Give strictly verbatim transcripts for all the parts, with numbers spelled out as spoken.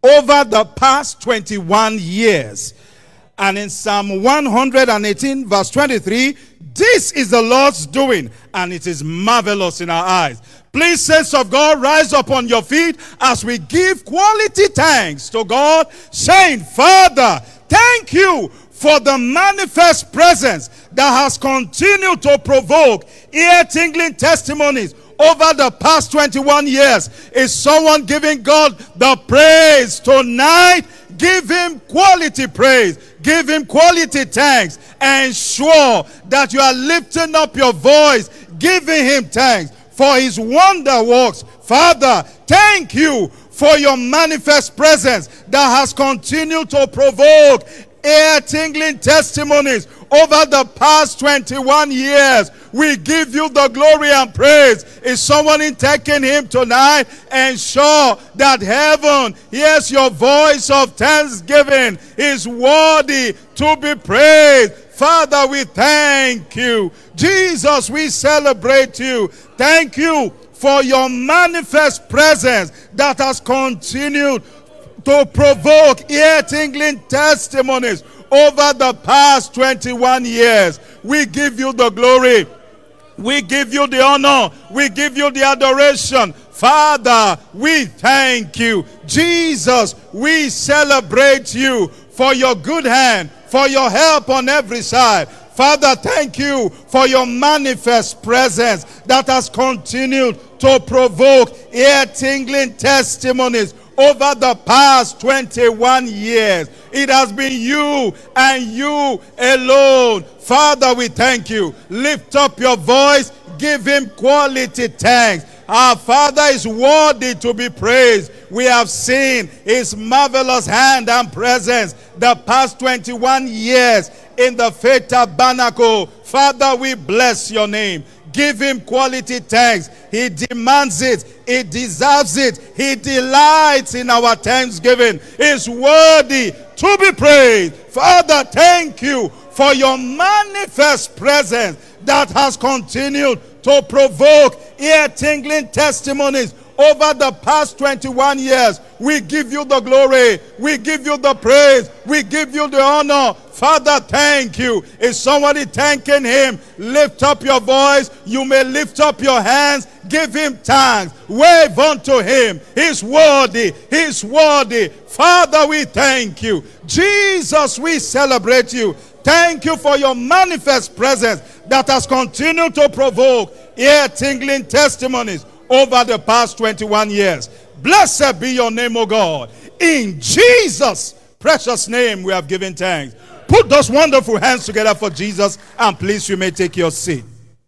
over the past twenty-one years. And in Psalm one hundred eighteen verse twenty-three, this is the Lord's doing, and it is marvelous in our eyes. Please, saints of God, rise up on your feet as we give quality thanks to God, saying, Father, thank you for the manifest presence that has continued to provoke ear-tingling testimonies over the past twenty-one years. Is someone giving God the praise tonight? Give him quality praise. Give him quality thanks. Ensure that you are lifting up your voice, giving him thanks for his wonder works. Father, thank you for your manifest presence that has continued to provoke ear-tingling testimonies over the past twenty-one years. We give you the glory and praise. Is someone in taking him tonight? Ensure that heaven hears your voice of thanksgiving. Is worthy to be praised. Father, we thank you. Jesus, we celebrate you. Thank you for your manifest presence that has continued to provoke ear-tingling testimonies over the past twenty-one years. We give you the glory. We give you the honor. We give you the adoration. Father, we thank you. Jesus, we celebrate you for your good hand, for your help on every side. Father, thank you for your manifest presence that has continued to provoke ear-tingling testimonies over the past twenty-one years. It has been you and you alone. Father, we thank you. Lift up your voice. Give him quality thanks. Our Father is worthy to be praised. We have seen his marvelous hand and presence the past twenty-one years in the Faith Tabernacle. Father, we bless your name. Give him quality thanks. He demands it. He deserves it. He delights in our thanksgiving. He's worthy to be praised. Father, thank you for your manifest presence that has continued to provoke ear-tingling testimonies over the past twenty-one years. We give you the glory. We give you the praise. We give you the honor. Father, thank you. Is somebody thanking him? Lift up your voice. You may lift up your hands. Give him thanks. Wave unto him. He's worthy. He's worthy. Father, we thank you. Jesus, we celebrate you. Thank you for your manifest presence that has continued to provoke ear-tingling testimonies over the past twenty-one years. Blessed be your name, O God. In Jesus' precious name we have given thanks. Put those wonderful hands together for Jesus, and please, you may take your seat.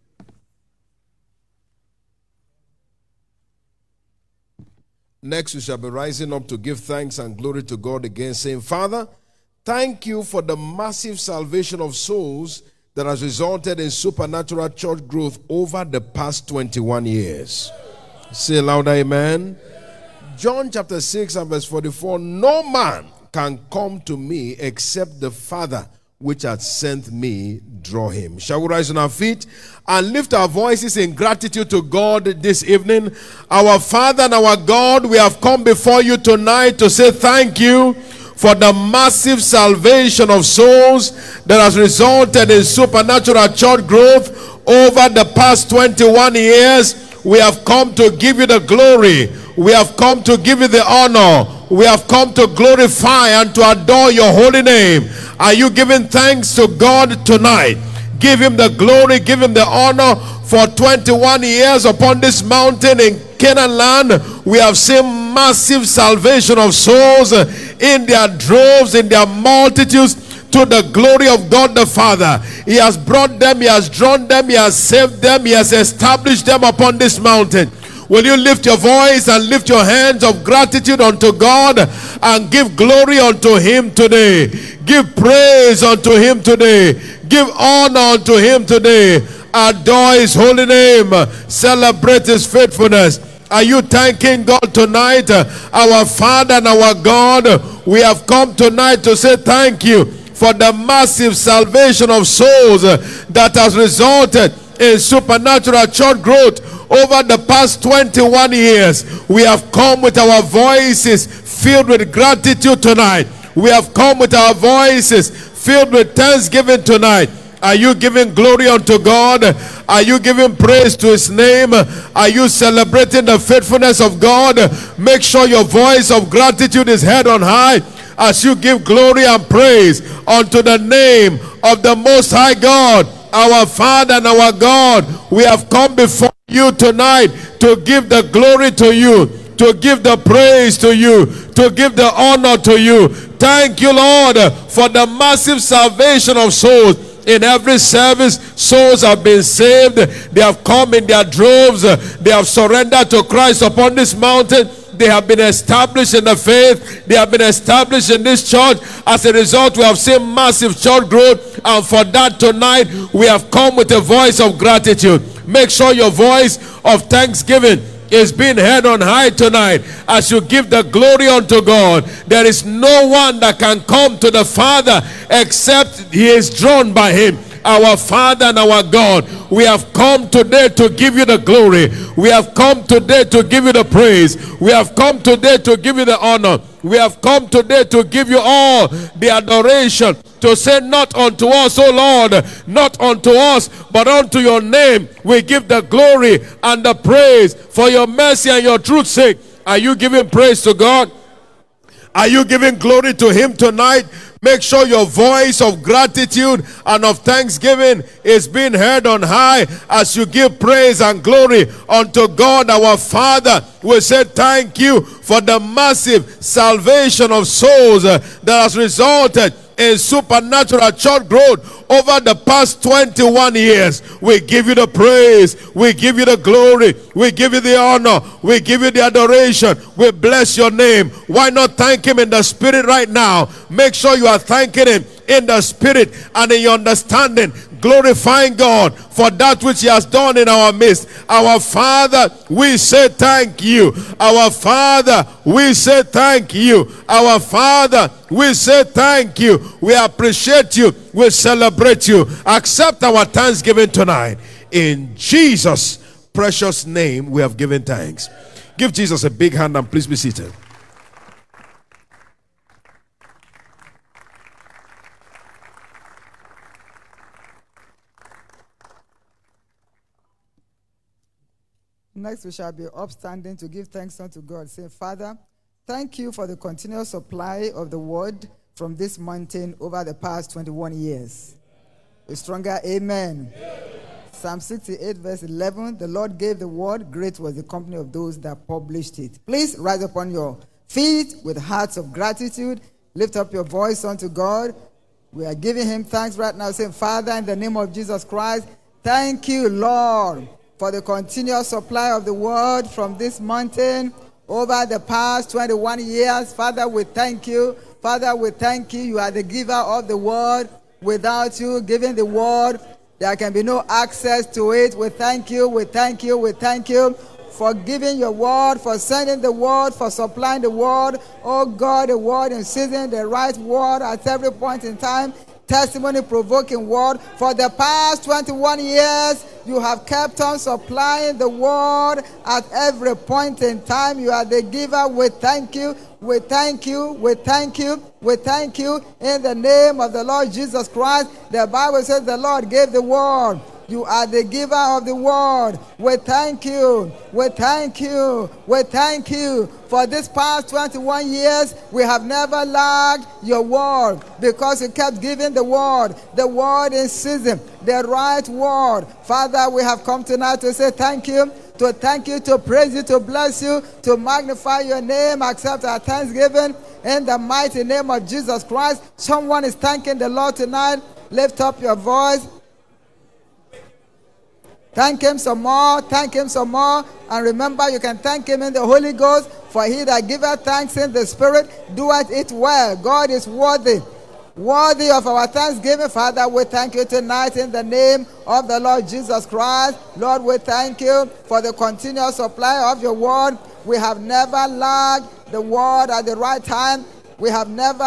Next, we shall be rising up to give thanks and glory to God again, saying, Father, thank you for the massive salvation of souls that has resulted in supernatural church growth over the past twenty-one years. Say louder, amen. John chapter six and verse forty-four, no man can come to me except the Father which hath sent me draw him. Shall we rise on our feet and lift our voices in gratitude to God this evening? Our Father and our God, we have come before you tonight to say thank you for the massive salvation of souls that has resulted in supernatural church growth over the past twenty-one years. We have come to give you the glory. We have come to give you the honor. We have come to glorify and to adore your holy name. Are you giving thanks to God tonight? Give him the glory, give him the honor. For twenty-one years upon this mountain in Canaan land, we have seen massive salvation of souls in their droves, in their multitudes, to the glory of God the Father. He has brought them, he has drawn them, he has saved them, he has established them upon this mountain. Will you lift your voice and lift your hands of gratitude unto God and give glory unto him today? Give praise unto him today. Give honor unto him today. Adore his holy name. Celebrate his faithfulness. Are you thanking God tonight? Our Father and our God, we have come tonight to say thank you for the massive salvation of souls that has resulted in supernatural church growth over the past twenty-one years. We have come with our voices filled with gratitude tonight. We have come with our voices filled with thanksgiving tonight. Are you giving glory unto God? Are you giving praise to his name? Are you celebrating the faithfulness of God? Make sure your voice of gratitude is head on high as you give glory and praise unto the name of the Most High God, our Father and our God. We have come before you tonight to give the glory to you, to give the praise to you, to give the honor to you. Thank you, Lord, for the massive salvation of souls. In every service, souls have been saved. They have come in their droves. They have surrendered to Christ upon this mountain. They have been established in the faith. They have been established in this church. As a result, we have seen massive church growth. And for that tonight, we have come with a voice of gratitude. Make sure your voice of thanksgiving is being heard on high tonight as you give the glory unto God. There is no one that can come to the Father except he is drawn by him. Our Father and our God, we have come today to give you the glory. We have come today to give you the praise. We have come today to give you the honor. We have come today to give you all the adoration, to say, not unto us, O Lord, not unto us, but unto your name we give the glory and the praise for your mercy and your truth's sake. Are you giving praise to God? Are you giving glory to him tonight? Make sure your voice of gratitude and of thanksgiving is being heard on high as you give praise and glory unto God our Father. We say thank you for the massive salvation of souls uh, that has resulted in supernatural church growth over the past twenty-one years. We give you the praise, we give you the glory, we give you the honor, we give you the adoration, we bless your name. Why not thank him in the spirit right now? Make sure you are thanking him in the spirit and in your understanding, glorifying God for that which he has done in our midst. Our Father, we say thank you. Our Father, we say thank you. Our Father, we say thank you. We appreciate you. We celebrate you. Accept our thanksgiving tonight. In Jesus' precious name, we have given thanks. Give Jesus a big hand and please be seated. Next, we shall be upstanding to give thanks unto God. Say, Father, thank you for the continuous supply of the word from this mountain over the past twenty-one years. A stronger amen. Amen. Psalm sixty-eight, verse eleven, the Lord gave the word, great was the company of those that published it. Please rise upon your feet with hearts of gratitude. Lift up your voice unto God. We are giving him thanks right now, saying, Father, in the name of Jesus Christ, thank you, Lord, for the continuous supply of the word from this mountain over the past twenty-one years. Father, we thank you. Father, we thank you. You are the giver of the word. Without you giving the word, there can be no access to it. We thank you. We thank you. We thank you for giving your word, for sending the word, for supplying the word. Oh God, the word in season, the right word at every point in time. Testimony-provoking word. For the past twenty-one years, you have kept on supplying the word at every point in time. You are the giver. We thank you. We thank you. We thank you. We thank you in the name of the Lord Jesus Christ. The Bible says the Lord gave the word. You are the giver of the word. We thank you. We thank you. We thank you. For this past twenty-one years, we have never lacked your word because you kept giving the word, the word in season, the right word. Father, we have come tonight to say thank you, to thank you, to praise you, to bless you, to magnify your name. Accept our thanksgiving in the mighty name of Jesus Christ. Someone is thanking the Lord tonight. Lift up your voice. Thank him some more, thank him some more. And remember, you can thank him in the Holy Ghost. For he that giveth thanks in the Spirit doeth it well. God is worthy, worthy of our thanksgiving. Father, we thank you tonight in the name of the Lord Jesus Christ. Lord, we thank you for the continuous supply of your word. We have never lacked the word at the right time. We have never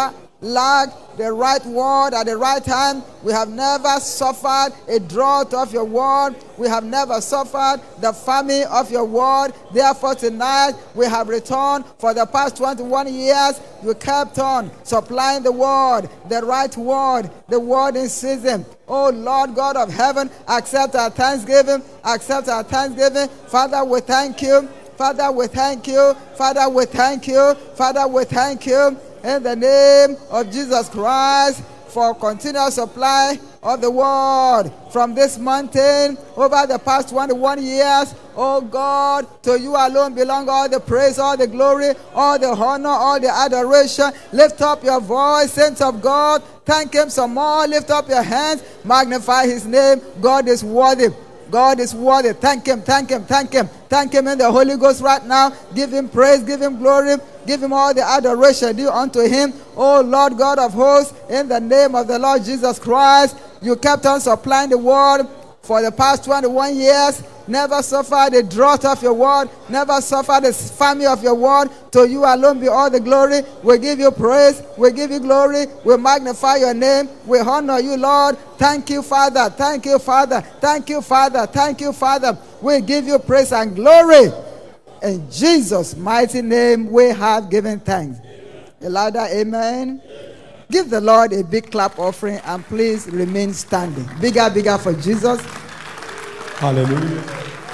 lacked the right word at the right time. We have never suffered a drought of your word. We have never suffered the famine of your word. Therefore, tonight we have returned. For the past twenty-one years, you kept on supplying the word, the right word, the word in season. Oh Lord God of heaven, accept our thanksgiving. Accept our thanksgiving. Father, we thank you. Father, we thank you. Father, we thank you. Father, we thank you. In the name of Jesus Christ, for continuous supply of the word from this mountain over the past twenty-one years. Oh God, to you alone belong all the praise, all the glory, all the honor, all the adoration. Lift up your voice, saints of God. Thank him some more. Lift up your hands. Magnify his name. God is worthy. God is worthy. Thank him, thank him, thank him. Thank him in the Holy Ghost right now. Give him praise, give him glory, give him all the adoration due unto him. Oh Lord God of hosts, in the name of the Lord Jesus Christ, you kept on supplying the word for the past twenty-one years. Never suffered the drought of your word. Never suffered the famine of your word. To you alone be all the glory. We give you praise. We give you glory. We magnify your name. We honor you, Lord. Thank you, Father. Thank you, Father. Thank you, Father. Thank you, Father. We give you praise and glory. In Jesus' mighty name, we have given thanks. A louder amen. Give the Lord a big clap offering and please remain standing. Bigger, bigger for Jesus. Hallelujah.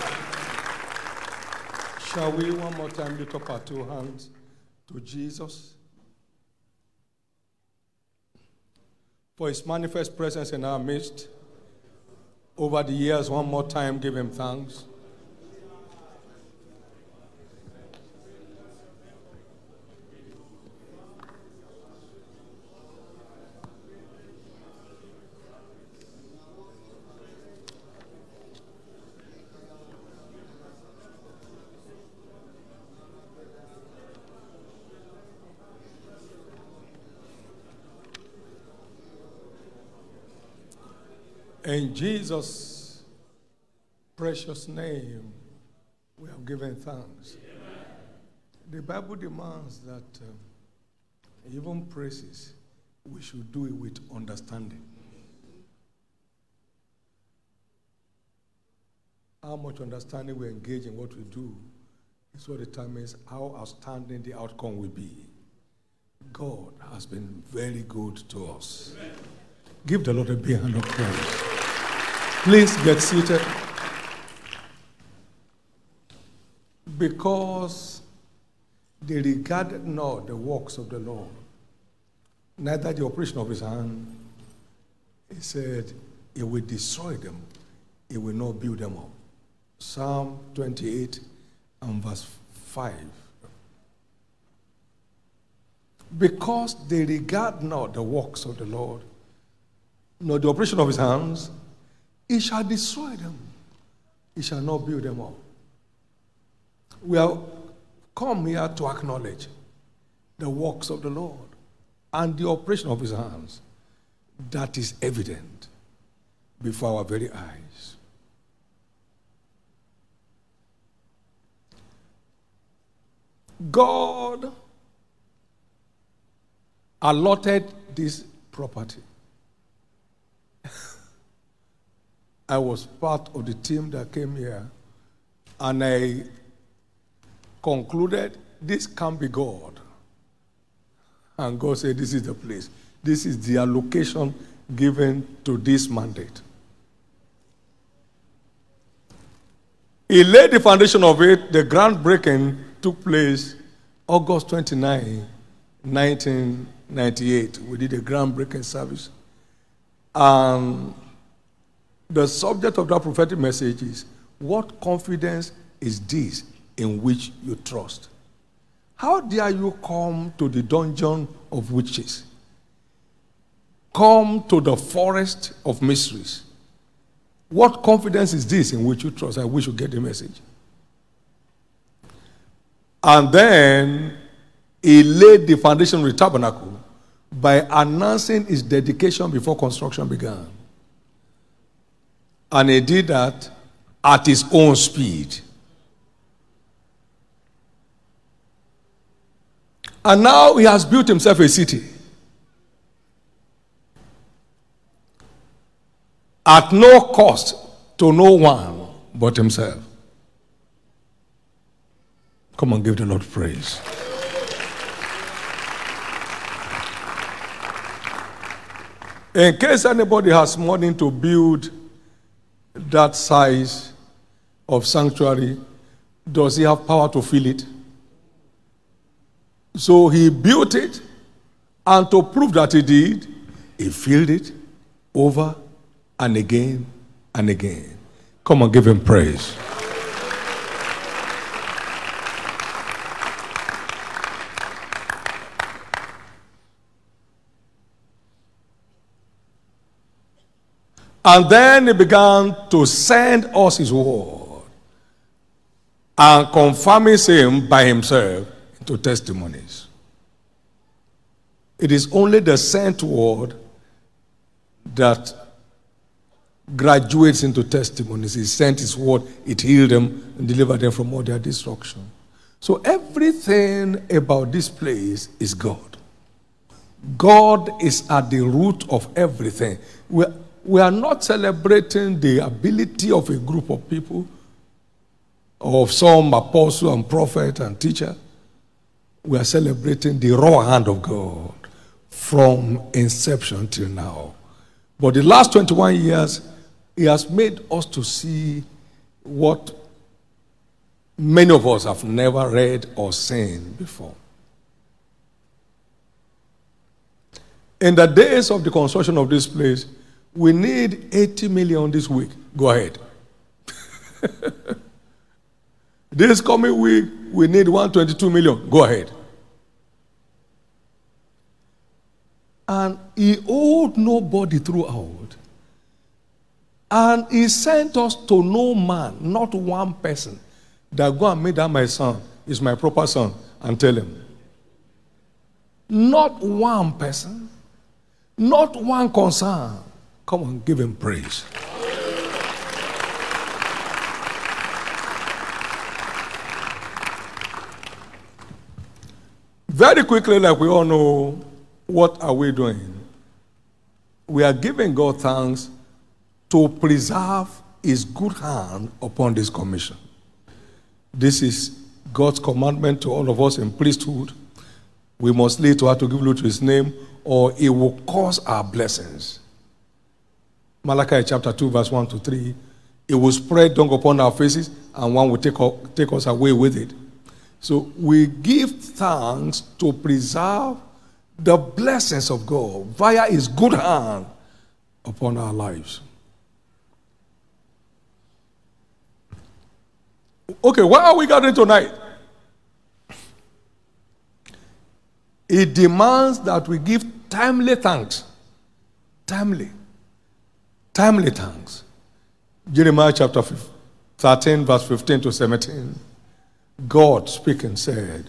Shall we one more time lift up our two hands to Jesus for his manifest presence in our midst? Over the years, one more time, give him thanks. In Jesus' precious name, we have given thanks. Amen. The Bible demands that um, even praises, we should do it with understanding. How much understanding we engage in what we do is what determines how outstanding the outcome will be. God has been very good to us. Amen. Give the Lord a big hand of praise. Please get seated. Because they regarded not the works of the Lord, neither the operation of his hand. He said, he will destroy them, he will not build them up. Psalm twenty-eight and verse five. Because they regard not the works of the Lord, nor the operation of his hands, he shall destroy them. He shall not build them up. We have come here to acknowledge the works of the Lord and the operation of his hands. That is evident before our very eyes. God allotted this property. I was part of the team that came here, and I concluded this can't be God. And God said, this is the place. This is the allocation given to this mandate. He laid the foundation of it. The groundbreaking took place August twenty-ninth, nineteen ninety-eight. We did a groundbreaking service. And the subject of that prophetic message is, what confidence is this in which you trust? How dare you come to the dungeon of witches? Come to the forest of mysteries. What confidence is this in which you trust? I wish you get the message. And then he laid the foundation of the tabernacle by announcing its dedication before construction began. And he did that at his own speed. And now he has built himself a city. at no cost to no one but himself. Come on, give the Lord praise. In case anybody has money to build that size of sanctuary, does he have power to fill it? So he built it, and to prove that he did, he filled it over and again and again. Come on, give him praise. And then he began to send us his word and confirming him by himself into testimonies. It is only the sent word that graduates into testimonies. He sent his word, it healed them and delivered them from all their destruction. So everything about this place is God. God is at the root of everything. We're We are not celebrating the ability of a group of people, of some apostle and prophet and teacher. We are celebrating the raw hand of God from inception till now. But the last twenty-one years, he has made us to see what many of us have never read or seen before. In the days of the construction of this place, we need eighty million this week. Go ahead. This coming week, we need one hundred twenty-two million. Go ahead. And he owed nobody throughout. And he sent us to no man, not one person, that go and make that my son is my proper son and tell him. Not one person, not one concern. Come on, give him praise. Very quickly, like we all know, what are we doing? We are giving God thanks to preserve his good hand upon this commission. This is God's commandment to all of us in priesthood. We must lead to how to give glory to his name, or it will cause our blessings. Malachi chapter two, verse one to three. It will spread dung upon our faces, and one will take, take us away with it. So we give thanks to preserve the blessings of God via his good hand upon our lives. Okay, why are we gathering tonight? It demands that we give timely thanks. Timely. Timely thanks. Jeremiah chapter thirteen, verse fifteen to seventeen. God speaking said,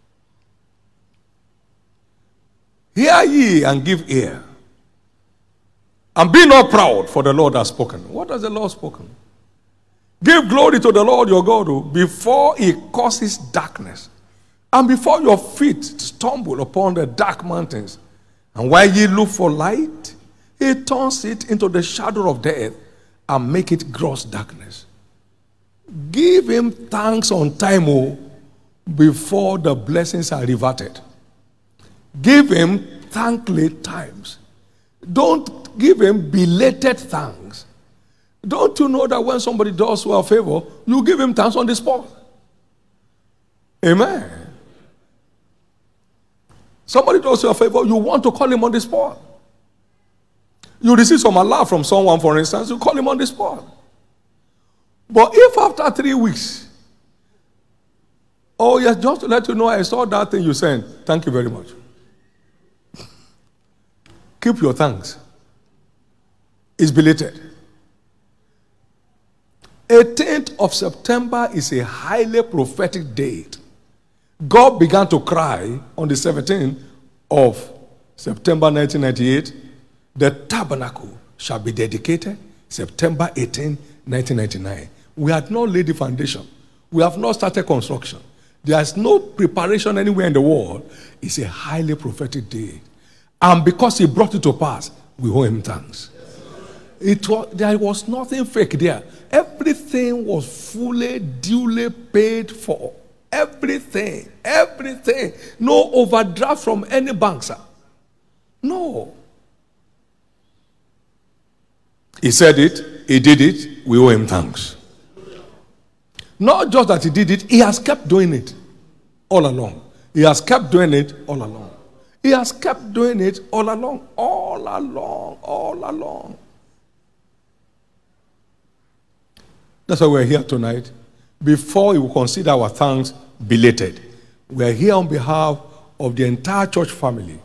"Hear ye and give ear, and be not proud, for the Lord has spoken." What has the Lord spoken? Give glory to the Lord your God before he causes darkness, and before your feet stumble upon the dark mountains. And while ye look for light, he turns it into the shadow of death and make it gross darkness. Give him thanks on time, oh, before the blessings are reverted. Give him thankful times. Don't give him belated thanks. Don't you know that when somebody does you a favor, you give him thanks on the spot? Amen. Somebody does you a favor, you want to call him on the spot. You receive some alert from someone, for instance, you call him on the spot. But if after three weeks, oh yes, just to let you know, I saw that thing you sent, thank you very much. Keep your thanks. It's belated. eighteenth of September is a highly prophetic date. God began to cry on the seventeenth of September nineteen ninety-eight. The tabernacle shall be dedicated September eighteenth, nineteen ninety-nine. We had not laid the foundation. We have not started construction. There is no preparation anywhere in the world. It's a highly prophetic day. And because he brought it to pass, we owe him thanks. It was, there was nothing fake there. Everything was fully, duly paid for. Everything. Everything. No overdraft from any bank, sir. No. He said it. He did it. We owe him thanks. Not just that he did it. He has kept doing it all along. He has kept doing it all along. He has kept doing it all along. All along. All along. That's why we're here tonight. Before you consider our thanks belated, we are here on behalf of the entire church family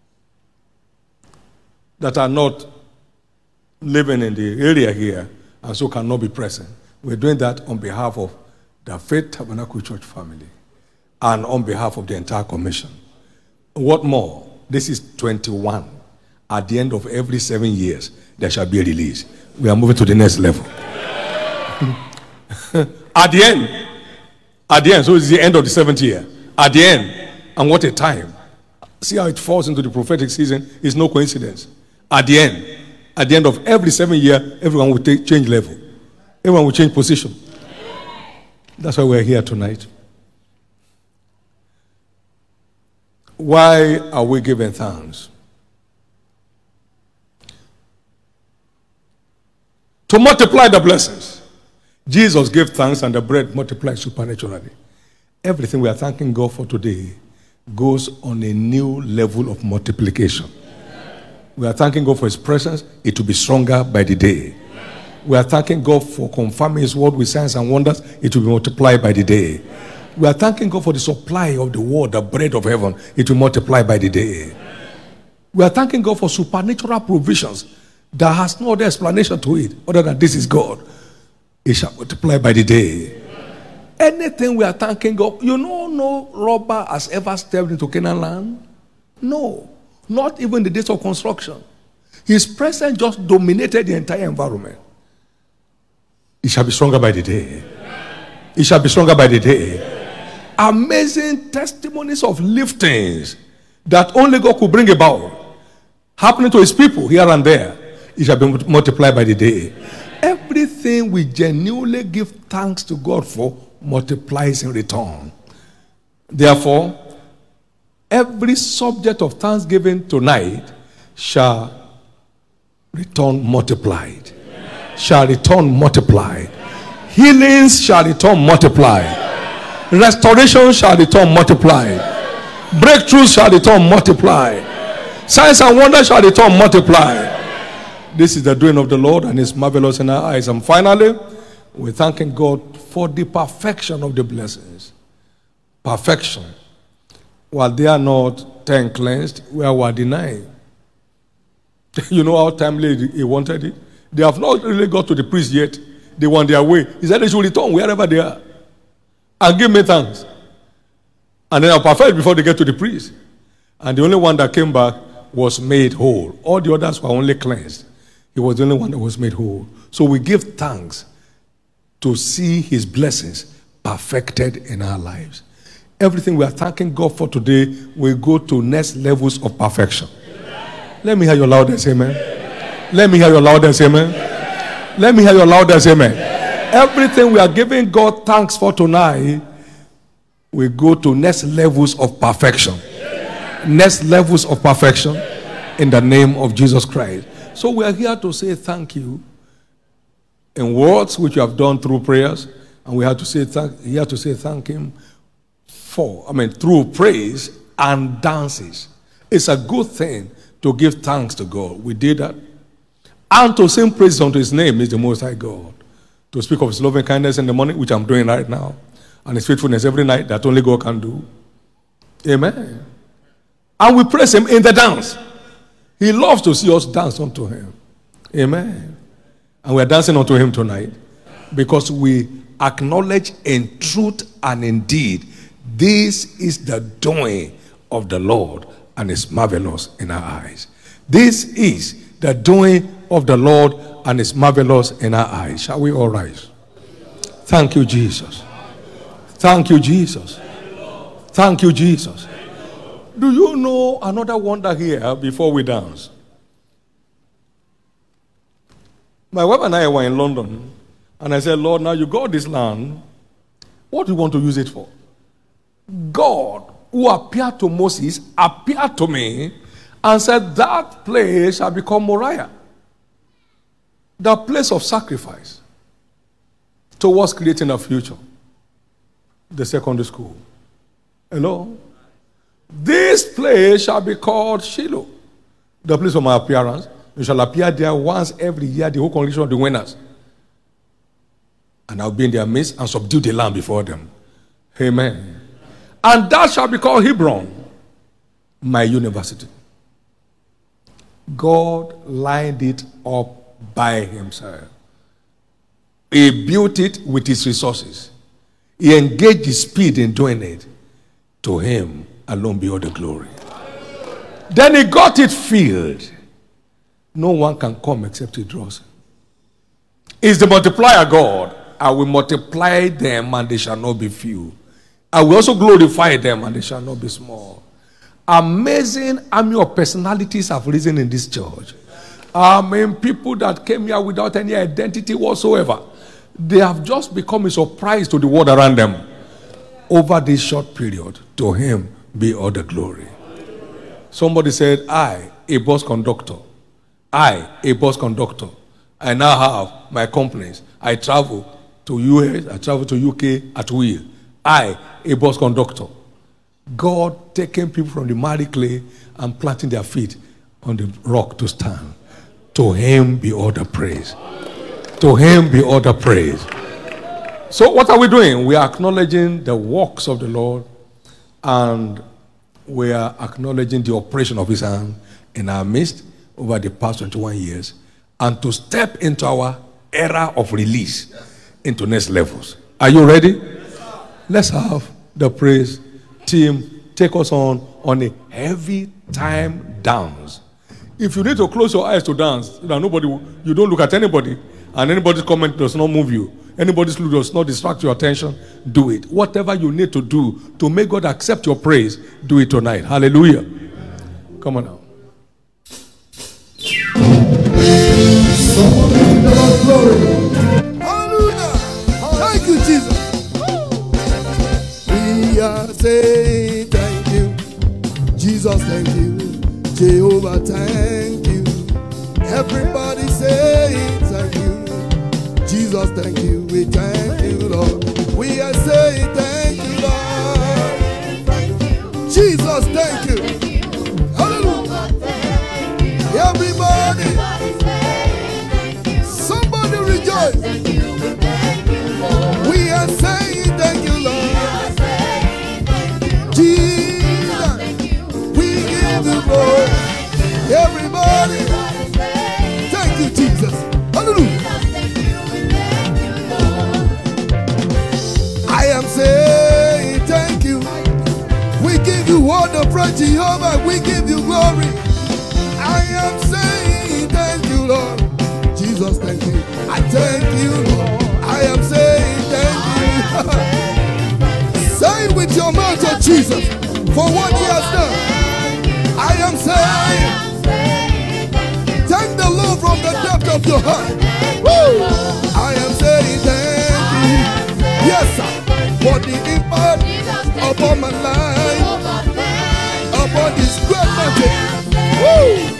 that are not living in the area here and so cannot be present. We're doing that on behalf of the Faith Tabernacle Church family and on behalf of the entire commission. What more? This is twenty-one. At the end of every seven years, there shall be a release. We are moving to the next level. At the end, at the end, so it's the end of the seventh year. At the end, and what a time. See how it falls into the prophetic season. It's no coincidence. At the end, at the end of every seven year, everyone will take, change level. Everyone will change position. That's why we're here tonight. Why are we giving thanks? To multiply the blessings. Jesus gave thanks and the bread multiplied supernaturally. Everything we are thanking God for today goes on a new level of multiplication. We are thanking God for his presence. It will be stronger by the day. We are thanking God for confirming his word with signs and wonders. It will be multiplied by the day. We are thanking God for the supply of the word, the bread of heaven. It will multiply by the day. We are thanking God for supernatural provisions that has no other explanation to it other than this is God. It shall multiply by the day. Anything we are thanking God, you know, no robber has ever stepped into Canaan land. No, not even the days of construction. His presence just dominated the entire environment. It shall be stronger by the day. It shall be stronger by the day. Amazing testimonies of liftings that only God could bring about, happening to his people here and there. It shall be multiplied by the day. Everything we genuinely give thanks to God for multiplies in return. Therefore, every subject of thanksgiving tonight shall return multiplied. Shall return multiplied. Healings shall return multiplied. Restoration shall return multiplied. Breakthroughs shall return multiplied. Signs and wonders shall return multiplied. This is the doing of the Lord, and it's marvelous in our eyes. And finally, we're thanking God for the perfection of the blessings. Perfection. While they are not ten cleansed, we are denying. You know how timely he wanted it? They have not really got to the priest yet. They want their way. He said they should return wherever they are and give me thanks. And then I'll perfect before they get to the priest. And the only one that came back was made whole. All the others were only cleansed. He was the only one that was made whole. So we give thanks to see his blessings perfected in our lives. Everything we are thanking God for today will go to next levels of perfection. Amen. Let me hear your loudest amen. Amen. Let me hear your loudest amen. Amen. Let me hear your loudest amen. Amen. Everything we are giving God thanks for tonight will go to next levels of perfection. Amen. Next levels of perfection. Amen. In the name of Jesus Christ. So we are here to say thank you in words which you have done through prayers, and we have to say thank, here to say thank him for, I mean, through praise and dances. It's a good thing to give thanks to God. We did that. And to sing praise unto his name is the Most High God. To speak of his loving kindness in the morning, which I'm doing right now, and his faithfulness every night that only God can do. Amen. And we praise him in the dance. He loves to see us dance unto him. Amen. And we are dancing unto him tonight because we acknowledge in truth and in deed this is the doing of the Lord, and it's marvelous in our eyes. This is the doing of the Lord, and it's marvelous in our eyes. Shall we all rise? Thank you, Jesus. Thank you, Jesus. Thank you, Jesus. Do you know another wonder here before we dance? My wife and I were in London, and I said, Lord, now you got this land. What do you want to use it for? God, who appeared to Moses, appeared to me and said, that place shall become Moriah, the place of sacrifice towards creating a future. The secondary school. Hello? This place shall be called Shiloh, the place of my appearance. You shall appear there once every year, the whole congregation of the winners. And I'll be in their midst and subdue the land before them. Amen. And that shall be called Hebron, my university. God lined it up by himself. He built it with his resources. He engaged his speed in doing it. To him alone be all the glory. Then he got it filled. No one can come except he draws. He's the multiplier God. I will multiply them and they shall not be few. I will also glorify them and they shall not be small. Amazing army of personalities have risen in this church. I mean, people that came here without any identity whatsoever. They have just become a surprise to the world around them. Over this short period, to him be all the glory. Somebody said, I, a bus conductor, I, a bus conductor, I now have my companies. I travel to U S, I travel to U K at will. I, a bus conductor. God taking people from the miry clay and planting their feet on the rock to stand. To him be all the praise. To him be all the praise. So what are we doing? We are acknowledging the works of the Lord, and we are acknowledging the operation of his hand in our midst over the past twenty-one years, and to step into our era of release into next levels. Are you ready? Let's have the praise team take us on on a heavy time dance. If you need to close your eyes to dance, you know, nobody, you don't look at anybody, and anybody's comment does not move you, anybody's look does not distract your attention, do it. Whatever you need to do to make God accept your praise, do it tonight. Hallelujah. Come on now. Hallelujah. Thank you, Jesus. We are saying thank you. Jesus, thank you. Jehovah, thank you. Everybody saying thank you. Jesus, thank you. We thank you, Lord. We are saying thank you, Lord. Jesus, thank you. Hallelujah. Everybody, somebody rejoice. We are saying thank you, Lord. Jesus, we give you glory. Everybody, thank you, Jesus. Hallelujah. I am saying thank you. We give you all the praise, Jehovah. We give you glory. I am saying thank you, Lord. Jesus, thank you. I thank you, Lord. I am saying thank you. Say it with your mouth to Jesus for what he has done. I am saying thank the Lord from the depth of your heart. Woo! I am saying thank you. Yes, sir. For the impact upon my life, upon this great mountain. Woo!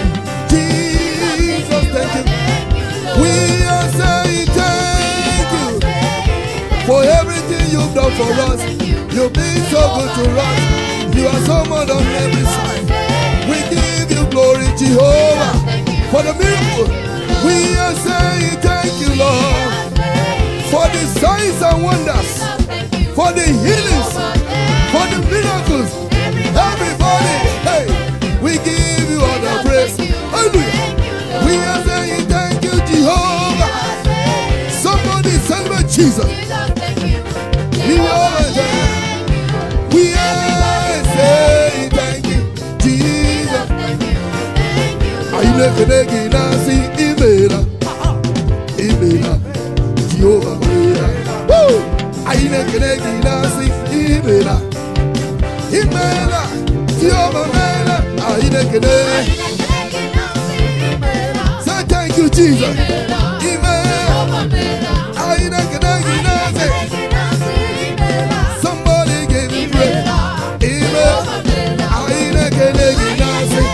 Jesus, thank you. We are saying thank you for everything you've done for us. You've been so good to us. You are so much on every side. We give you glory, Jehovah, for the miracle. We are saying thank you, Lord, for the signs and wonders, for the healings, for the miracles. Everybody, hey, we give you all the praise. Hallelujah. We are saying thank you, Jehovah. Somebody celebrate Jesus. We are saying, we are saying thank you, Jesus. I never again see Imela, Imela, Jehovah. Woo! I never again see Imela, Imela, Jehovah. I never. Say thank you, Jesus. Aina kenegi nasi. Somebody give him praise. Amen. Aina kenegi nasi.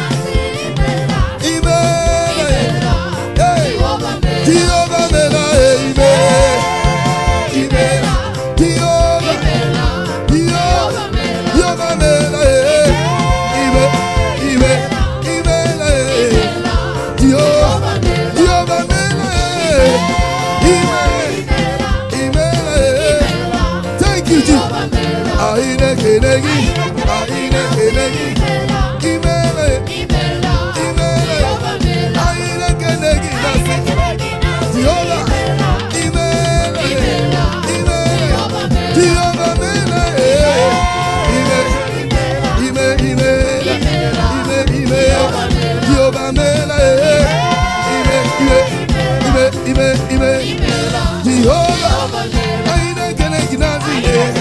Amen. Hey. Jehovah Mela. Amen. Amen. Jehovah. Jehovah. Jehovah Mela. Amen. Amen. Amen. Jehovah. Jehovah Mela. Amen. Amen. Thank you, Jesus. Aina kenegi. Aina kenegi. Amen. Amen. Aina kenegi nasi. Jehovah. Amen. Amen. Jehovah Mela. Amen. Amen. Amen. Amen. Amen. Jehovah Mela. Amen. Amen. Amen. Amen. Jehovah. Aina kenegi nasi.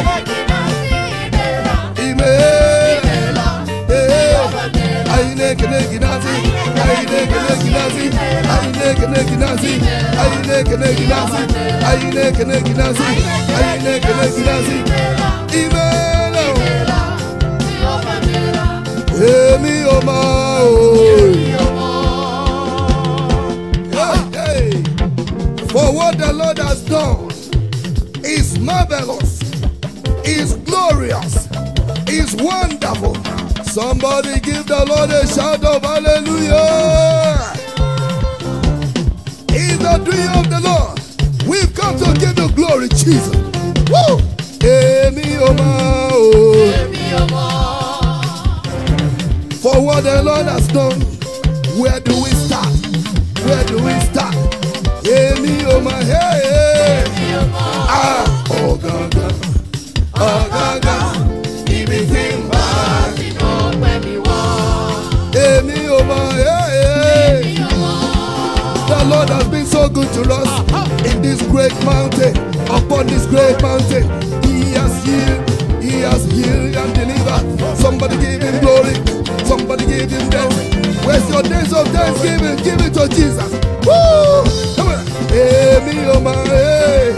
Amen. Aine kenegi nasi, aine kenegi nasi, aine kenegi nasi, aine kenegi nasi, aine kenegi nasi, aine kenegi nasi. Amen. Emi oma oh. Hey, hey. For what the Lord has done is marvelous, is glorious, is wonderful. Somebody give the Lord a shout of hallelujah. In the doing of the Lord, we've come to give you glory, Jesus. Woo! Emi oma oh. For what the Lord has done, where do we start? Where do we start? Emi oma hey. Ah, oh gaga, oh gaga, everything back. Emi oma hey. The Lord has been so good to us in this great mountain, upon this great mountain. He has healed, He has healed and delivered. Somebody give Him glory, somebody give Him dance. Where's your dance of thanksgiving? Give it to Jesus. Woo! Come on. Emi oma hey.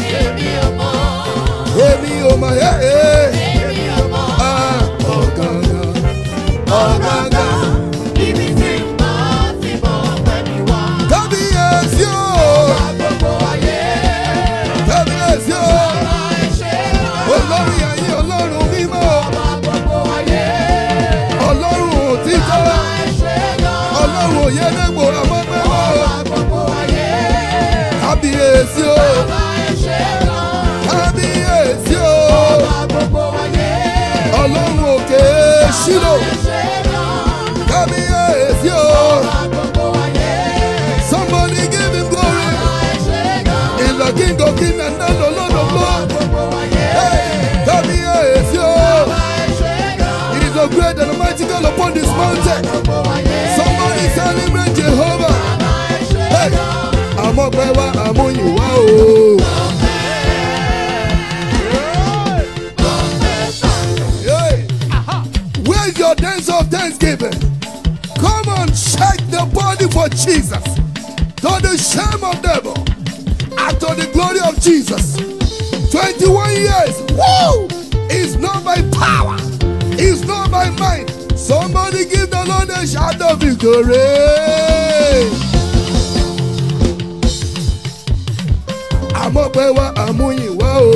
Emi oma hey. Ah, oh gaga, oh gaga. Kábíyèsí o, kábíyèsí o, Ọlọ́run òkè Ṣílò, kábíyèsí o. Somebody give Him glory. In the King of Kings and the Lord of Lords. Kábíyèsí o. It is a great and mighty God upon this mountain. Somebody celebrate Jehovah. Hey, àmọ́pẹ́ wá àmúyìn wá o. Hey, where's your dance of thanksgiving? Come on, shake the body for Jesus. To the shame of devil and to the glory of Jesus. twenty-one years. Woo! It's not by power. It's not by might. Somebody give the Lord a shout of victory. Àmọ́pẹ́ wá àmúyìn wá o.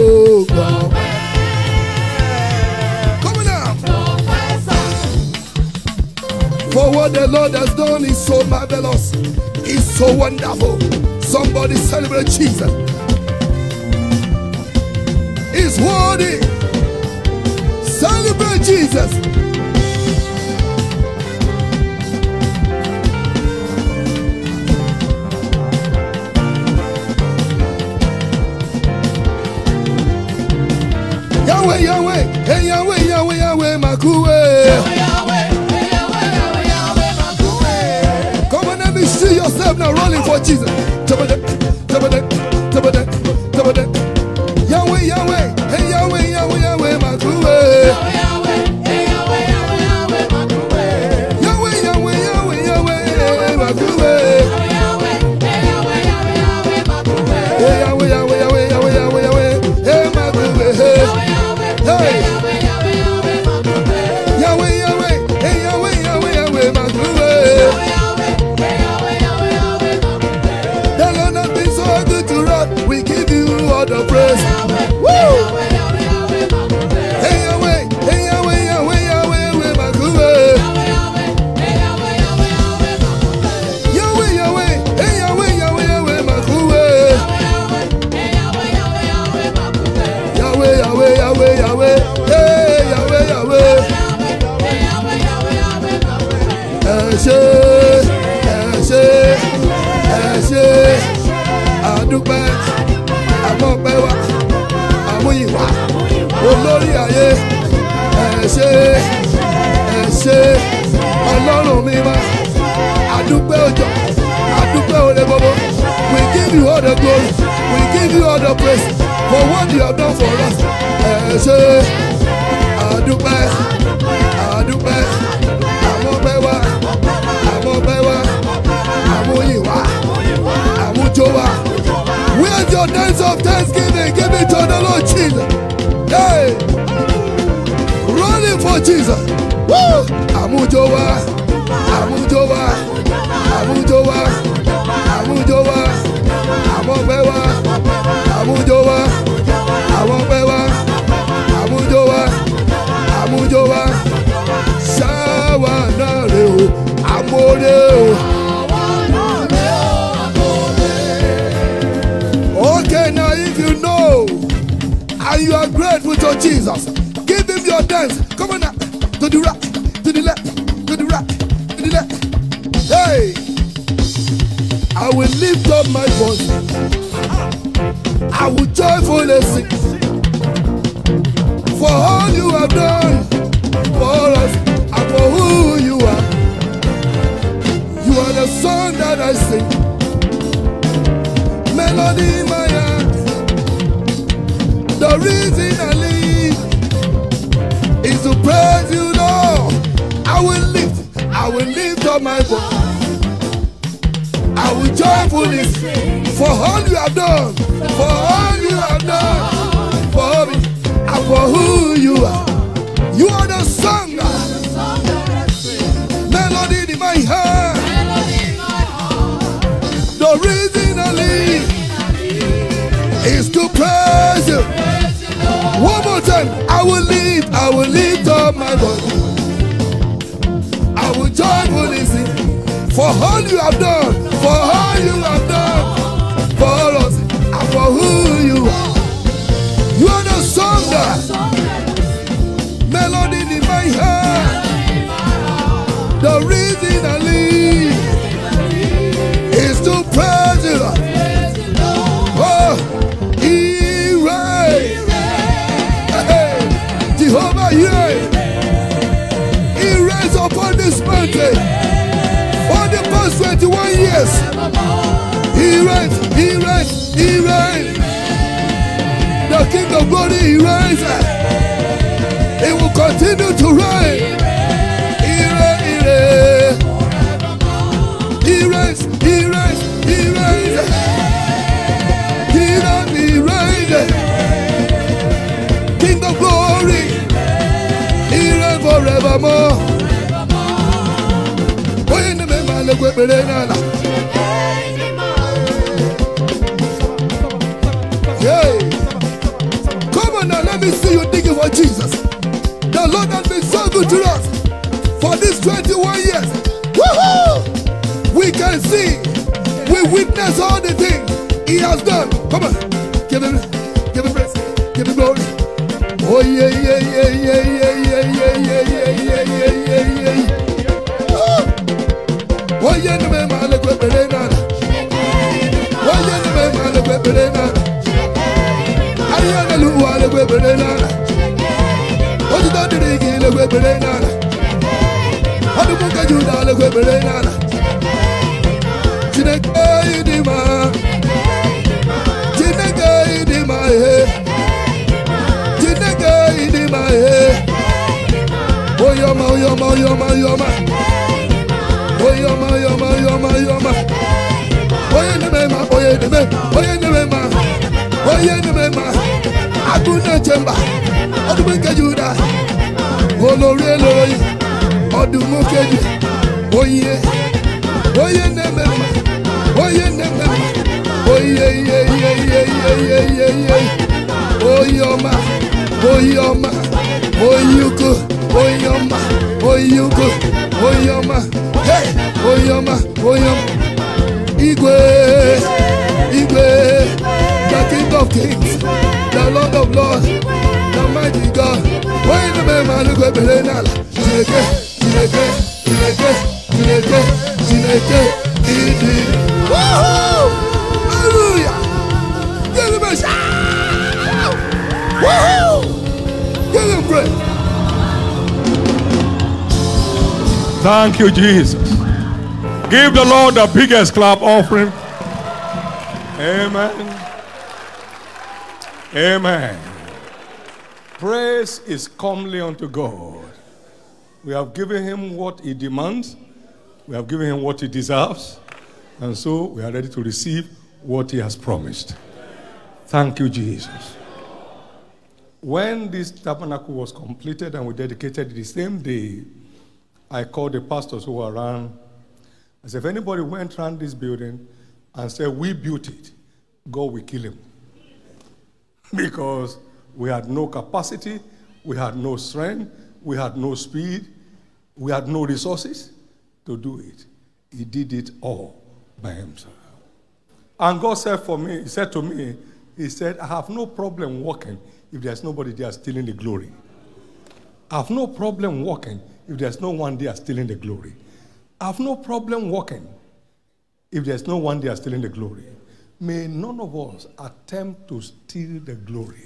Come on now. For what the Lord has done is so marvelous, is so wonderful. Somebody celebrate Jesus. He's worthy. Celebrate Jesus. Yahweh, Yahweh, hey Yahweh, Yahweh, Yahweh, Makuwe. Come on, let me see yourself now rolling for Jesus. Yahweh, Yahweh, hey Yahweh, Yahweh, Yahweh, Makuwe. Yahweh, Yahweh, Yahweh, Yahweh, Makuwe. ṣé, ẹ ṣé, ẹ ṣé, àdúpẹ́, àmọ́pẹ́ wa, àmúyìnwá, olórí ayé, ẹ ṣé, ẹ ṣé, ọlọ́run mi wá, àdúpẹ́ òjò, àdúpẹ́ òde gbogbo. We give you all the glory, we give you all the praise for what you have done for us. Ẹ ṣé, àdúpẹ́, àdúpẹ́, àmọ́pẹ́ wa, àmọ́pẹ́ wa, àmúyìnwá, àmújó wa. Where's your dance of thanksgiving? Give it to the Lord Jesus. Hey, running for Jesus. Woo! Àmújó wa, àmújó wa, àmújó wa, àmújó wa, àmọ́pẹ́ wa, àmújó wa, àmọ́pẹ́ wa, àmújó wa, àmújó wa. Ṣáwa náà rè o, àmúre o. Okay, now if you know and you are grateful to Jesus, give him your dance. Come on now. To the right, to the left, to the right, to the left. Hey, I will lift up my voice. I will joyfully sing for all you have done for us and for who you are. You are the song that I sing, melody in my heart. The reason I live is to praise you, Lord. I will lift, I will lift up my voice. I will joyfully sing for all you have done, for all you have done for me and for who you are. You are the song, melody in my heart. The reason I live is to praise you. One more time, I will lift, I will lift up my voice. I will joyfully sing for all you have done, for all you have done for us and for who you are. You are the song that melody in my heart. The reason I live is to praise you. Oh, he reigns. Hey, Jehovah, he reigns. He reigns upon this mountain for the past twenty-one years. He reigns, he reigns, he reigns. The King of Glory, he reigns. He will continue to reign. He reigns, he reigns. He reigns, he reigns, he reigns. He reigns, he reigns. King of Glory, he reigns forevermore. Oye ni me male kwe pere nana. Yeah. Come on now, let me see you digging for Jesus. The Lord has been so good to us for these twenty-one years. Woohoo! We can see, we witness all the things he has done. Come on, give him, give him praise, give him glory. Oh yeah, yeah, yeah, yeah, yeah, yeah, yeah, yeah, yeah, yeah, yeah, yeah. Oh yeah, no man, man, look at me now. Oh yeah, no man, man, look at me now. I am the Lord, look at me now. What you done today? Look at me now. How do you get you down? Look at me now. Chineke idima, Chineke idima he, Chineke idima he. Oyoma, oyoma, oyoma, oyoma, oyoma, oyoma, oyoma, oyoma. Oye ne mema, oye ne mema, oye ne mema, oye ne mema. Aguna chemba, odumunke juda, olori eloi, odumuke ju, oye, oye ne mema. Oye ne mema, oye ye ye ye ye ye ye ye. Oyoma, oyoma, oyuku, oyoma, oyuku, oyoma. Hey, oyoma, oyoma. Igwe, Igwe, the King of Kings, the Lord of Lords, the mighty God. Oye ne mema, look at me now. Chileke, chileke, chileke, chileke. He did. Woohoo! Hallelujah! Give him a shout! Woohoo! Give him praise. Thank you, Jesus. Give the Lord the biggest clap offering. Amen. Amen. Praise is comely unto God. We have given him what he demands. We have given him what he deserves. And so we are ready to receive what he has promised. Thank you, Jesus. When this tabernacle was completed and we dedicated it the same day, I called the pastors who were around. I said, if anybody went around this building and said, we built it, God will kill him. Because we had no capacity, we had no strength, we had no speed, we had no resources to do it. He did it all by himself. And God said for me, he said to me, he said, I have no problem walking if there's nobody there stealing the glory. I have no problem walking if there's no one there stealing the glory. I have no problem walking if there's no one there stealing the glory. May none of us attempt to steal the glory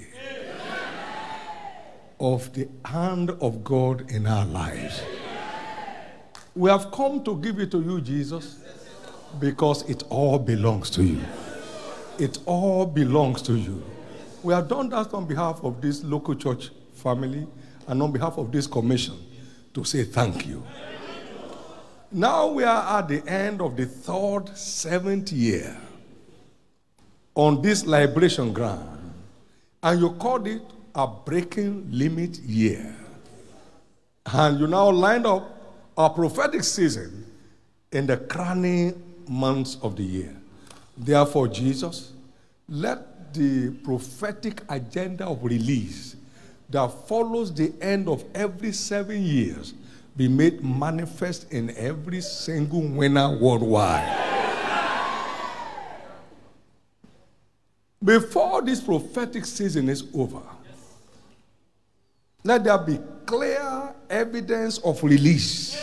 of the hand of God in our lives. We have come to give it to you, Jesus, because it all belongs to you. It all belongs to you. We have done that on behalf of this local church family and on behalf of this commission to say thank you. Now we are at the end of the third, seventh year on this liberation ground, and you called it a breaking limit year. And you now lined up a prophetic season in the crowning months of the year. Therefore, Jesus, let the prophetic agenda of release that follows the end of every seven years be made manifest in every single winner worldwide. Before this prophetic season is over, let there be clear evidence of release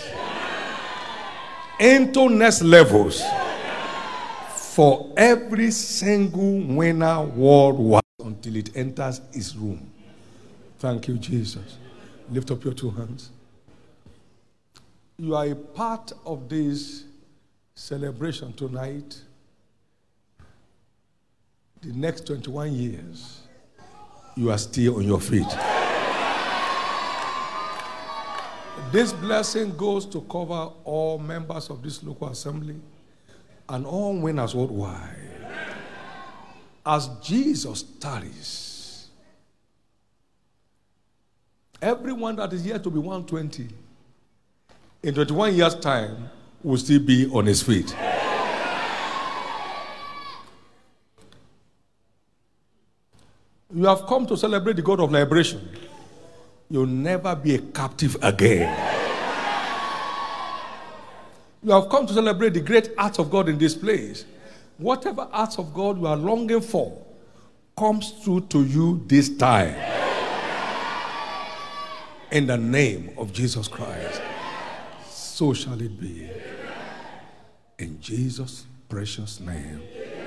into next levels for every single winner worldwide until it enters his room. Thank you, Jesus. Lift up your two hands. You are a part of this celebration tonight. The next twenty-one years, you are still on your feet. This blessing goes to cover all members of this local assembly and all winners worldwide. As Jesus tarries, everyone that is here to be one hundred twenty, in twenty-one years' time, will still be on his feet. You have come to celebrate the God of liberation. You'll never be a captive again. You have come to celebrate the great acts of God in this place. Whatever acts of God you are longing for comes through to you this time. In the name of Jesus Christ. So shall it be. In Jesus' precious name.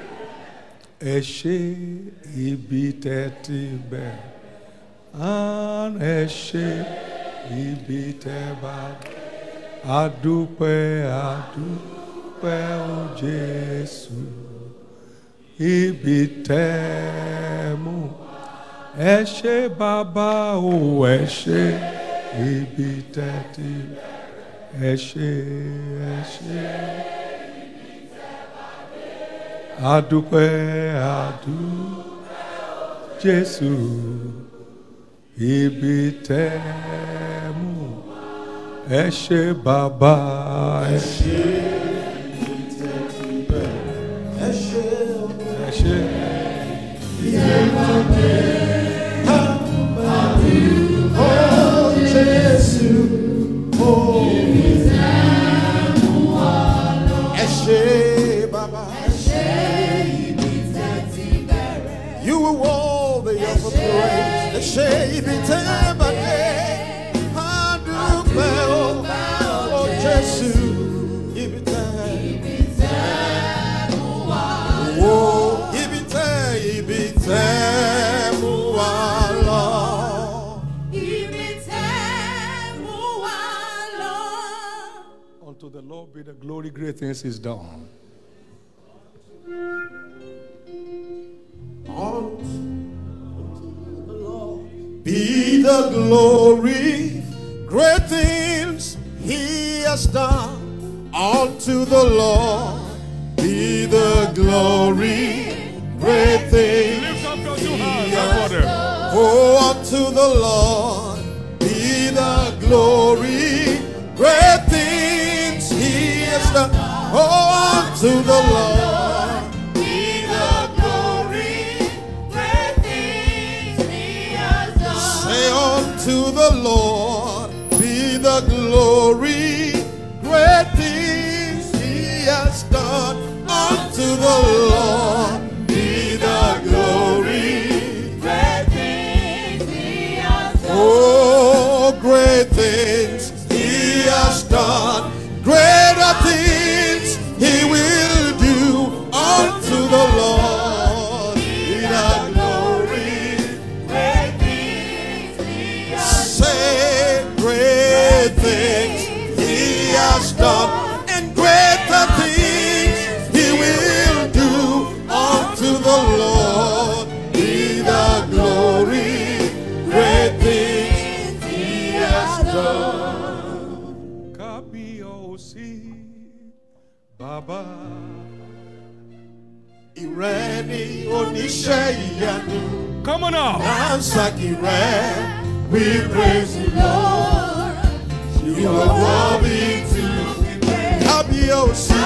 Eshe ibitetibe an eshe ibiteba adupe adupe o Jesu ibitemu eshe baba o eshe ibitetibe eshe eshe Adúpẹ́ adúpẹ́ Jésù ibi tẹ́ mú ẹ ṣé bàbá ẹ ṣé ibi tẹ́ ti bẹ̀rẹ̀ ẹ ṣé ẹ ṣé adúpẹ́ adúpẹ́ Jésù ibi tẹ́ mú wa lọ ẹ ṣé bàbá. You were worthy of the praise. The shade be tempered. I do well, oh Jesus. Give it time. the glory, great things is done. Be the glory, great things he has done. Unto the Lord be the glory, great things he has done. Oh, unto the Lord be the glory, great things he has done. Oh, unto the Lord be the glory, great things he has done. Say, unto the Lord be the glory, great things he has done. Unto the Lord be the glory, great things he has done. Oh, great things he has done. Greater things he will do. Unto the Lord be the glory, great things he has done. Say, great things he has done, and greater things he will do. Unto the Lord be the glory, great things he has done. Kabiosi Baba. Ireni oníṣẹ́ ìyanu. Come on now. Dansakire, we praise you, Lord. You are worthy to be praised. Kabiosi,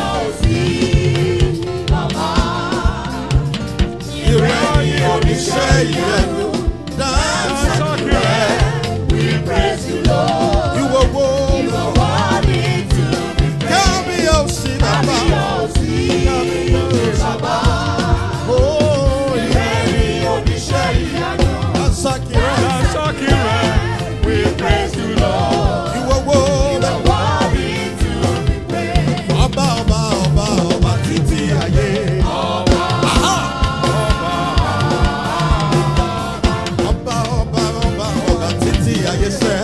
Ireni oníṣẹ́ ìyanu. Dansakire, we praise you, Lord. You are worthy to be praised. Kabiosi, Baba. Oh, Ireni oníṣẹ́ ìyanu. Dansakire, we praise you, Lord. you are worthy to be praised. Ọba, ọba, ọba, ọba títí ayé. Ọba, ọba, ọba, ọba títí ayé sẹ́.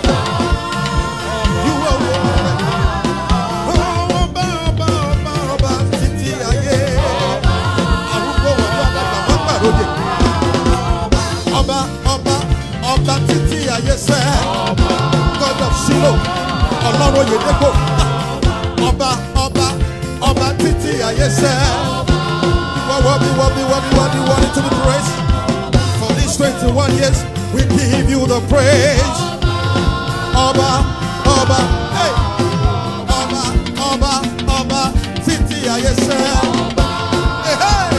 You are worthy. Oh, ọba, ọba, ọba, ọba títí ayé. Arúgbó wọn ní àdàgbà wọn gbàròyè. Ọba, ọba, ọba títí ayé sẹ́. God of Shiloh, Ọlọ́run Oyèdépò. Ọba, ọba, ọba títí ayé sẹ́. You are worthy, worthy, worthy, worthy, worthy to be praised. For these twenty-one years, we give you the praise. Ọba, ọba, hey. Ọba, ọba, ọba títí ayé sẹ́. Hey, hey.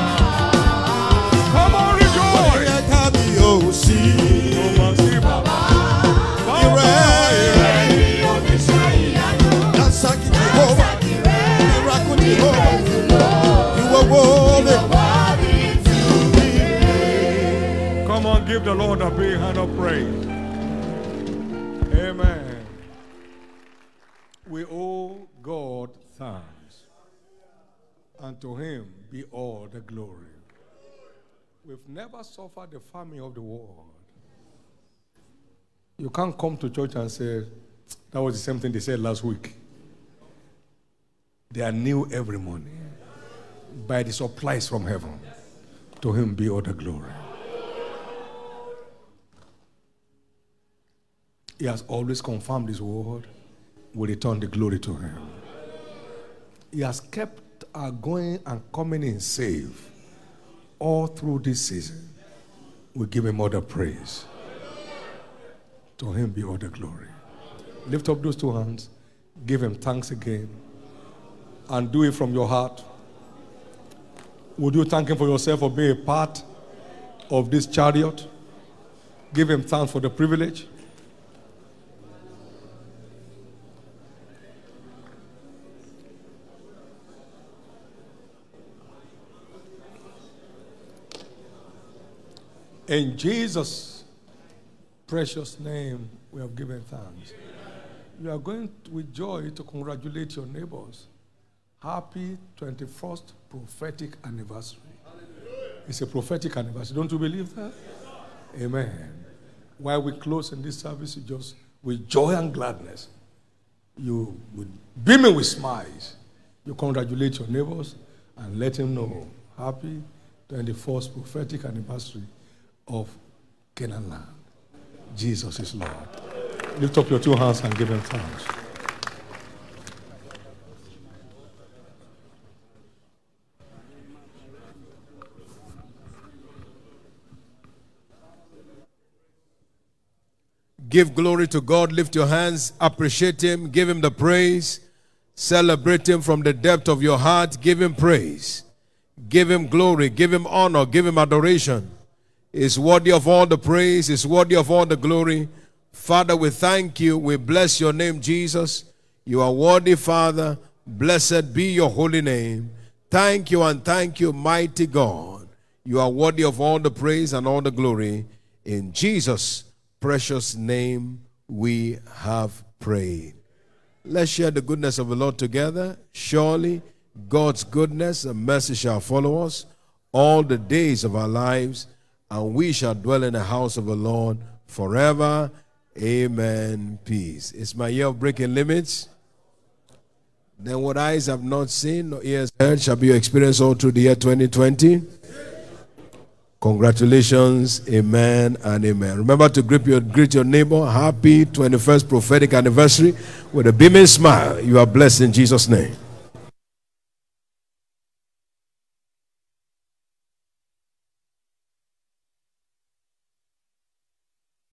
Come on, rejoice. Oyè kábíyèsí. Dansaki Jehovah, miracle Jehovah, you are worthy. Come on, give the Lord a big hand of praise. Amen. We owe God thanks, and to him be all the glory. We've never suffered the famine of the world. You can't come to church and say, that was the same thing they said last week. They are new every morning by the supplies from heaven. To him be all the glory. He has always confirmed his word. We return the glory to him. He has kept our going and coming in safe all through this season. We give him all the praise. To him be all the glory. Lift up those two hands. Give him thanks again. And do it from your heart. Would you thank him for yourself for being a part of this chariot? Give him thanks for the privilege. In Jesus' precious name, we have given thanks. You are going to, with joy to congratulate your neighbors. Happy twenty-first prophetic anniversary. It's a prophetic anniversary. Don't you believe that? Amen. While we close in this service, you just with joy and gladness, you would beaming with smiles. You congratulate your neighbors and let him know, happy twenty-first prophetic anniversary of Canaan land. Jesus is Lord. Lift up your two hands and give him thanks. Give glory to God. Lift your hands. Appreciate him. Give him the praise. Celebrate him from the depth of your heart. Give him praise. Give him glory. Give him honor. Give him adoration. He's worthy of all the praise. He's worthy of all the glory. Father, we thank you. We bless your name, Jesus. You are worthy, Father. Blessed be your holy name. Thank you and thank you, mighty God. You are worthy of all the praise and all the glory. In Jesus' precious name we have prayed. Let's share the goodness of the Lord together. Surely God's goodness and mercy shall follow us all the days of our lives, and we shall dwell in the house of the Lord forever. Amen. Peace. It's my year of breaking limits. Then what eyes have not seen, nor ears heard, shall be your experience all through the year twenty twenty. Congratulations, amen and amen. Remember to greet your, greet your neighbor. Happy twenty-first prophetic anniversary with a beaming smile. You are blessed in Jesus' name.